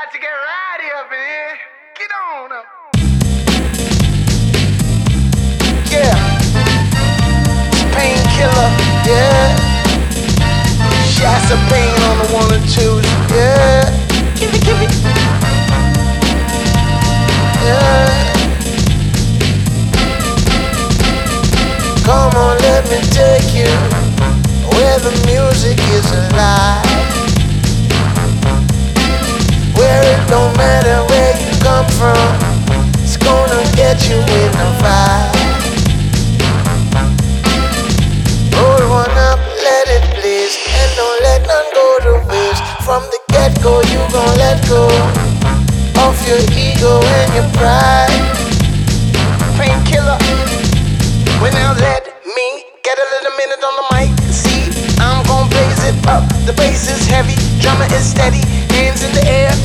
about to get rowdy up in here. Get on up. Yeah. Painkiller, yeah. Shots of pain on the 1 and 2s, yeah. Give it. Yeah. Come on, let me take you where the music is alive. Where it don't matter where you come from, it's gonna get you in the vibe. Roll one up, let it blaze, and don't let none go to waste. From the get-go, you gon' let go of your ego and your pride. Painkiller. Well, now let me get a little minute on the mic. See, I'm gon' blaze it up. The bass is heavy, drummer is steady, hands in the air.